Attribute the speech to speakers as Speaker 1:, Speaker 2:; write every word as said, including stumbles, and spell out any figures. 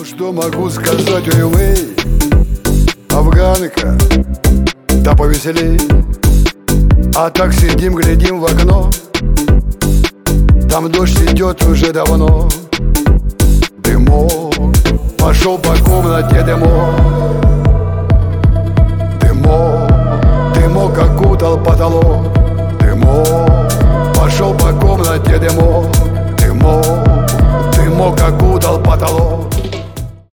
Speaker 1: Ну что могу сказать, ой-вей, афганка, да повеселей. А так сидим, глядим в окно, там дождь идет уже давно. Дымок пошел по комнате, дымок, дымок, дымок окутал потолок. Дымок пошел по комнате, дымок, дымок, дымок окутал потолок.